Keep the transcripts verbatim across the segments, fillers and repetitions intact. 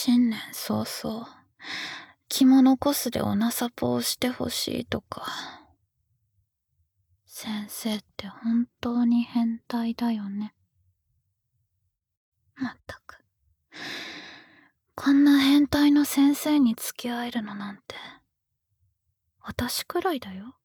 新年早々、着物コスでオナサポをしてほしいとか。先生って本当に変態だよね。まったく。こんな変態の先生に付き合えるのなんて、私くらいだよ。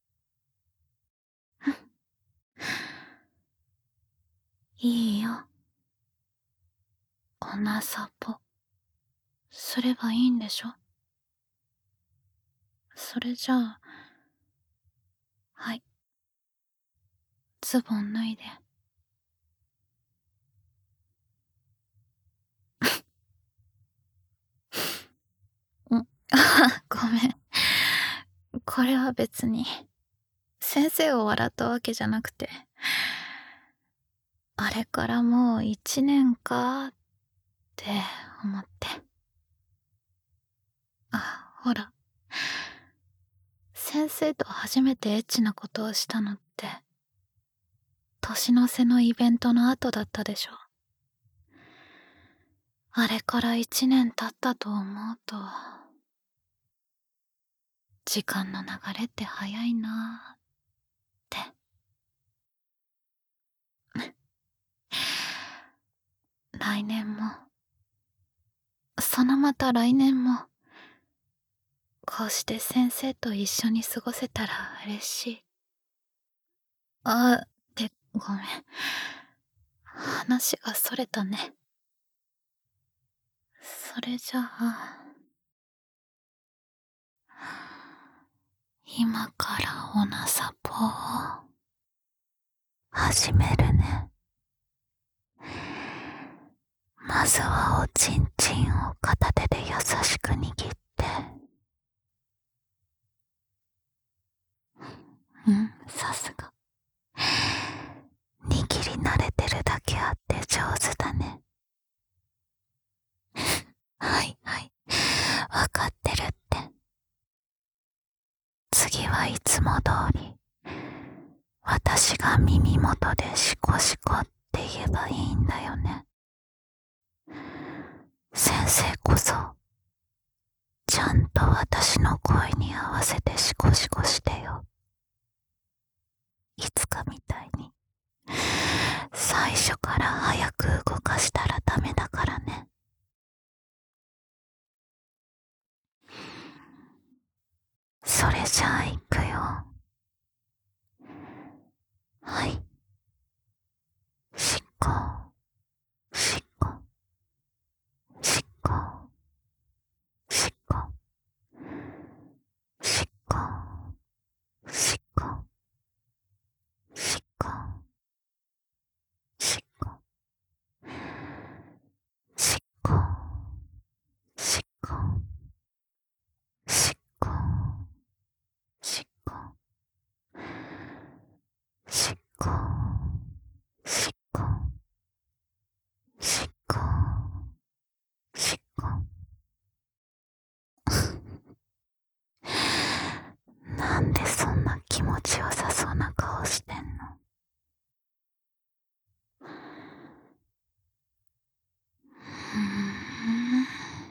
いいよ。オナサポすればいいんでしょ。それじゃあ、はい。ズボン脱いで。んあ、ごめん。これは別に、先生を笑ったわけじゃなくて、あれからもう一年かって思って。あ、ほら。先生と初めてエッチなことをしたのって、年の瀬のイベントの後だったでしょ。あれから一年経ったと思うと、時間の流れって早いなーって。来年も、そのまた来年も、こうして先生と一緒に過ごせたら嬉しい。あ、って、ごめん。話がそれたね。それじゃあ、今からオナサポを始めるね。まずはおちんちんを片手で優しく握って。うん、さすが。握り慣れてるだけあって上手だね。はいはい、わかってるって。次はいつも通り、私が耳元でシコシコって言えばいいんだよね。先生こそ、ちゃんと私の声に合わせてシコシコしてよ。いつかみたいに、最初から早く動かしたらダメだからね。それじゃあ行くよ。はい。しっこ、しっこ、しっこ、しっこ、しっこ、しっこ、しっこ、しっこ、しっこ、しっこ、しっこ、しっこ、しっこ、しっこ、しっこ、しっこ。なんでそんな気持ちよさそうな顔してんの？うーん。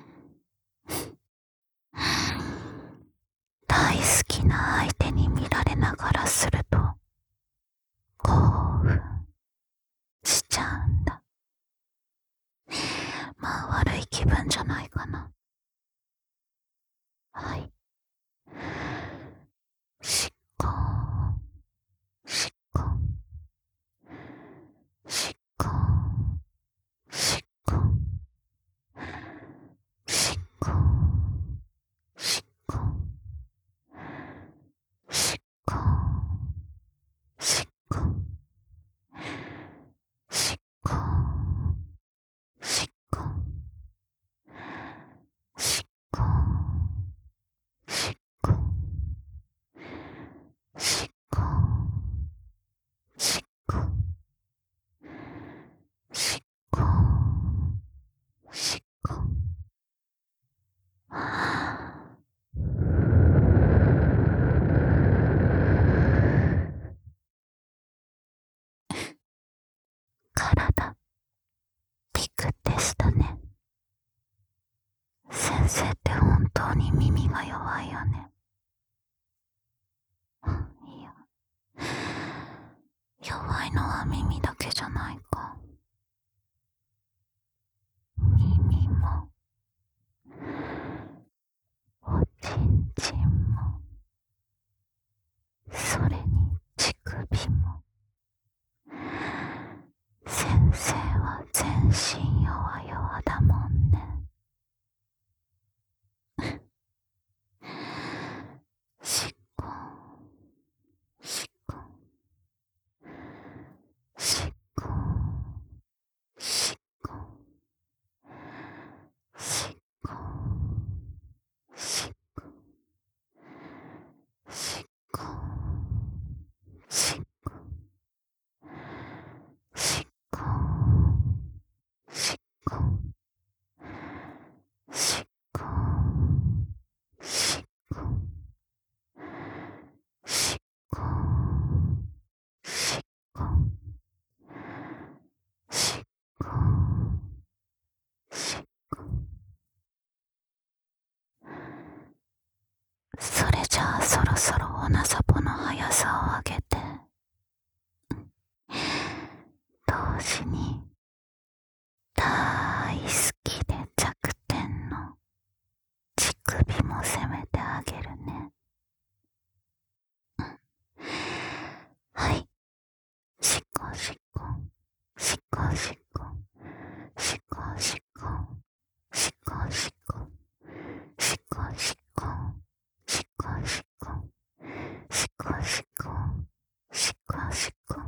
大好きな相手に見られながらすると興奮しちゃうんだ。まあ悪い気分じゃないかな。はい。しっこしっこしっこしっこしっこしっこしっこしっこしっこしっこしっこしっこしっこしっこしっこしっこ。体ピクってしたね。 は耳だけじゃないか。耳もおちんちんも、それに乳首も。先生は全身弱々だもんね。しっこしっこしっこしっこしっこしっこしっこしっこしっこしっこしっこしっこしっこしっこしっこしっこ。それじゃあそろそろおなさぽの速さを上げて、同時に大好きで弱点の乳首も攻めてあげるね。はい。しっこしっこしっこしっこしっこしっこしっこしっこしっこしっこしっこしっこしっこしっこしっこしっこ。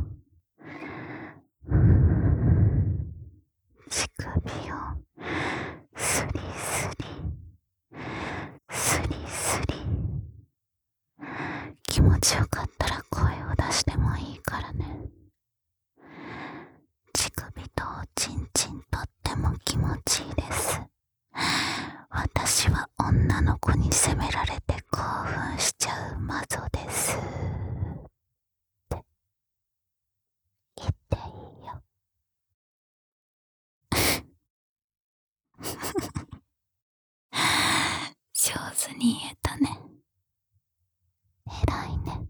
乳首をスリスリスリスリ。気持ちよかったら声を出してもいいからね。乳首とおちんちんとっても気持ちいいです。私は女の子に責められて興奮しちゃうマゾですって言っていいよ。上手に言えたね。偉いね。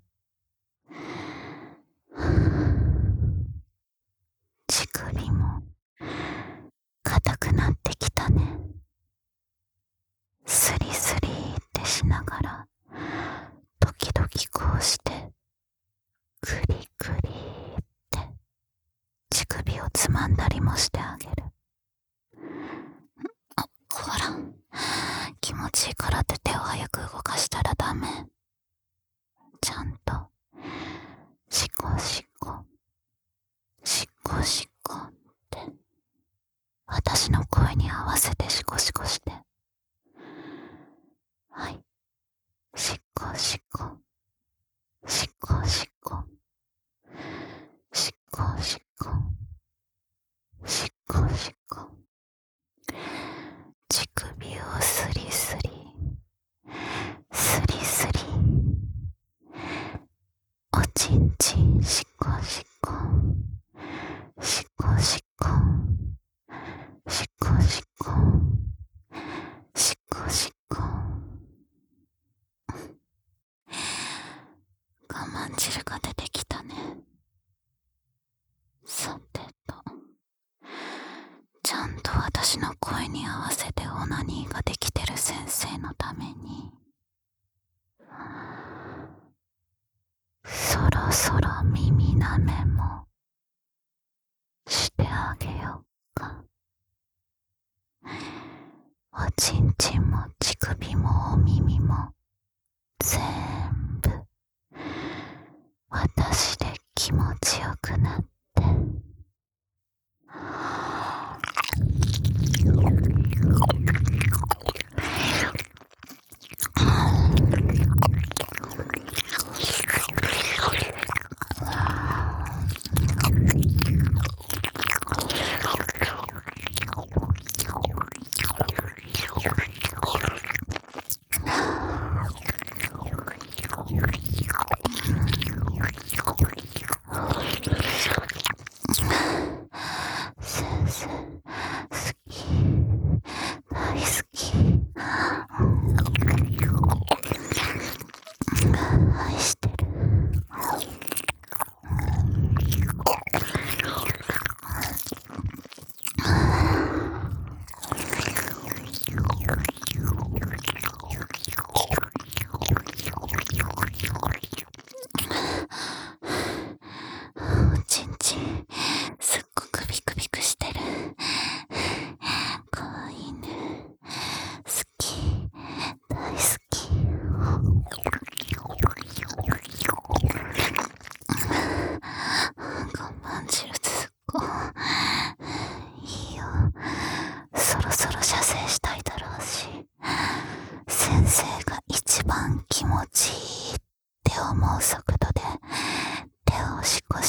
乳首も硬くなってきたね。スリスリってしながら時々こうしてクリクリって乳首をつまんだりもしてあげる。あ、ほら、気持ちいいからって手を早く動かしたらダメ。ちゃんとシコシコシコシコって私の声に合わせてシコシコして。はい。シコシコシコシコシコシコシコシコ。乳首をスリスリスリスリ。おちんちんシコシコシコシコシコシコシコシコ。我慢汁が出てきたね。さてと、ちゃんと私の声に合わせてオナニーができてる先生のために、そろそろ耳なめもしてあげようか。おちんちんも乳首もお耳も全部私で気持ちよくなって、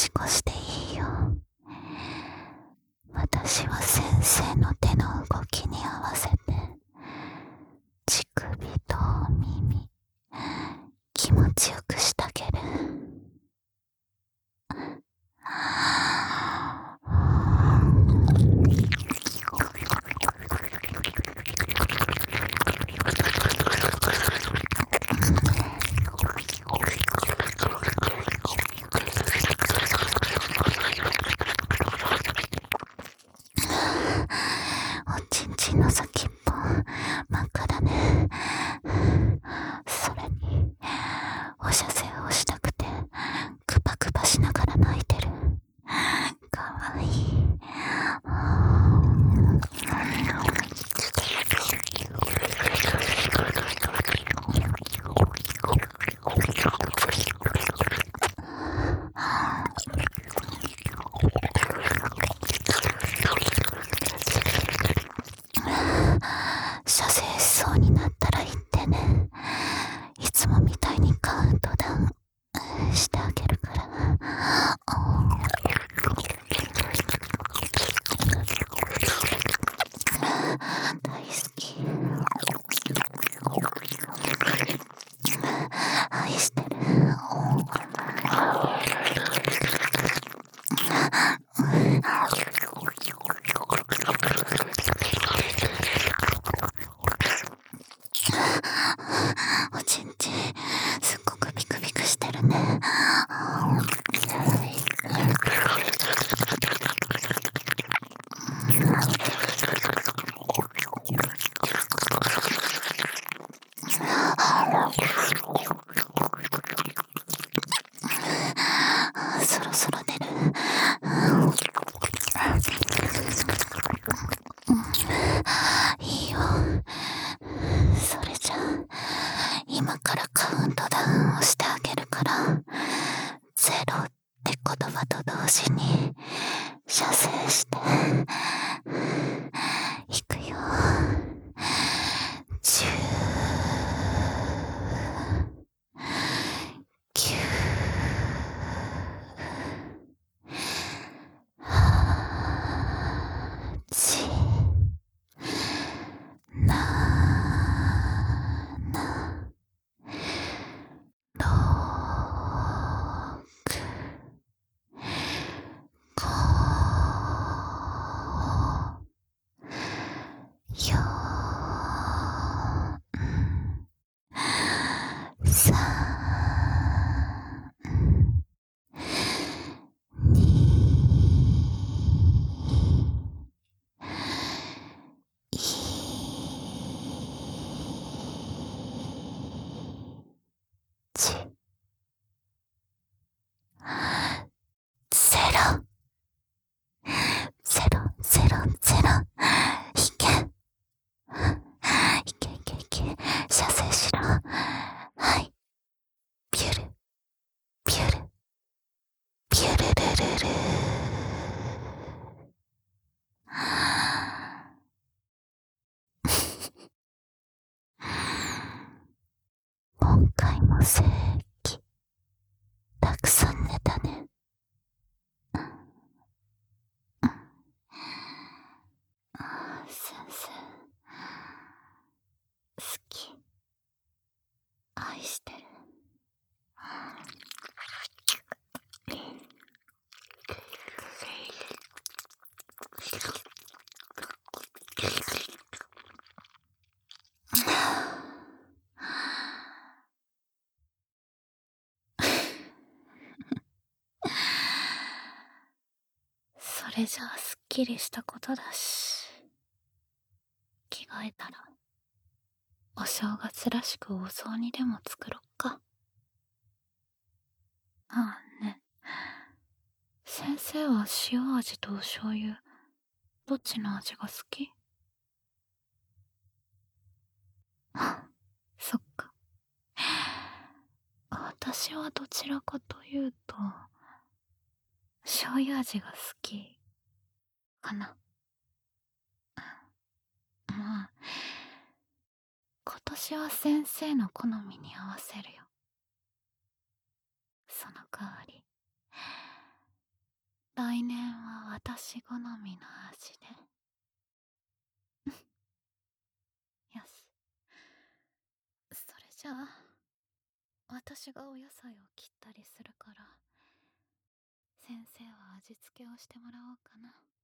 し越していいよ。私は先生の手の動きに合わせて乳首と耳気持ちよくしてあげる。おちんちんの先っぽ真っ赤だね。それにお射精をしたくてクパクパしながら泣いてる。かわいい。射精しそうになったら言ってね。いつもみたいにカウントダウンしてあげるから。大好き。愛してる。おちんちんすっごくビクビクしてるね。そろそろ出る。いいよ。それじゃあ今からカウントダウンをしてあげるから、ゼロって言葉と同時に射精していくよ。じゅう、きゅう、はち、なな、ろく、ご、よん、さん、に、いち、ゼロ、ゼロ、ゼロ、ゼロ。いけ。いけいけいけ。射精しろ。はい。ピュル、ピュル、ピュルルルル。今回も正規たくさん寝たね。先生好き、愛してる。それじゃあすっきりしたことだし、着替えたらお正月らしくお雑煮でも作ろっか。ああね、先生は塩味とお醤油どっちの味が好き？そっか。私はどちらかというと醤油味が好きかな。まあ今年は先生の好みに合わせるよ。その代わり私好みの味で。よし。それじゃあ、私がお野菜を切ったりするから、先生は味付けをしてもらおうかな。